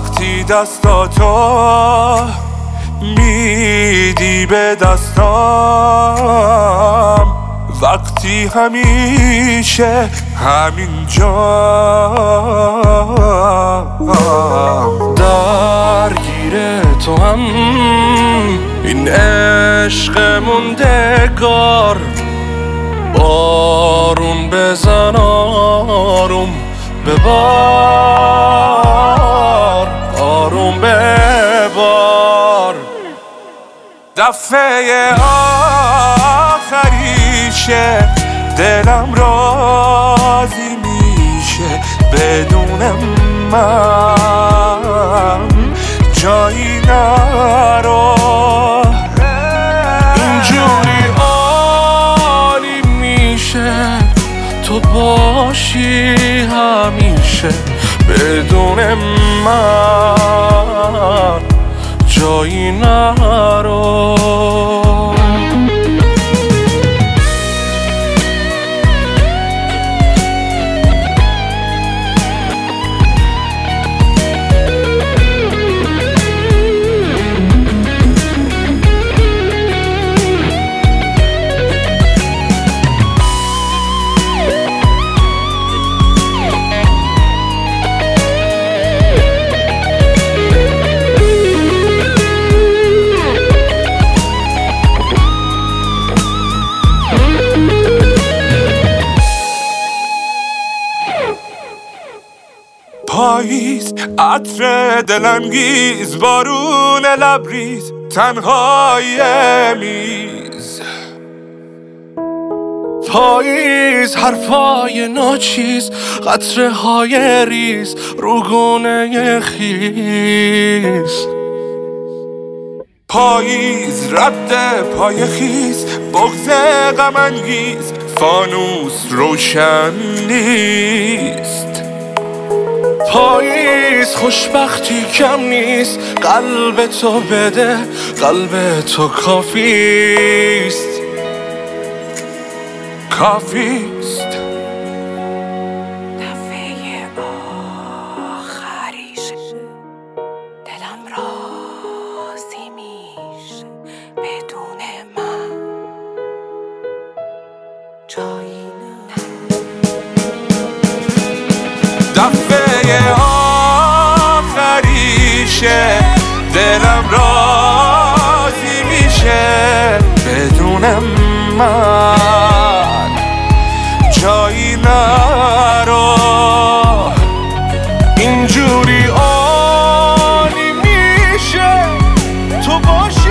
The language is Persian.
وقتی دستاتو میدی به دستام، وقتی همیشه همینجا درگیر تو هم این عشق موندگار. بارون بزن آروم ببار، آروم ببار. دفعه آخریشه دلم راضی میشه بدون من جایی نرو. اینجوری عالی میشه تو باشی همیشه بدون من جایی نرو. پاییز عطر دلانگیز، بارون لبریز، تنهای میز. پاییز حرفای ناچیز، قطره های ریز، روگونه خیز. پاییز رد پای خیز، بغض غم انگیز، فانوس روشن نیست. پاییز خوشبختی کم نیست، قلب تو بده، قلب تو کافیست، کافیست. دفعه آخریشه دلم راضی میشه بدون من جایی دفعه آخریشه دلم راضی میشه بدون من جایی نرو. اینجوری عالی میشه تو باشی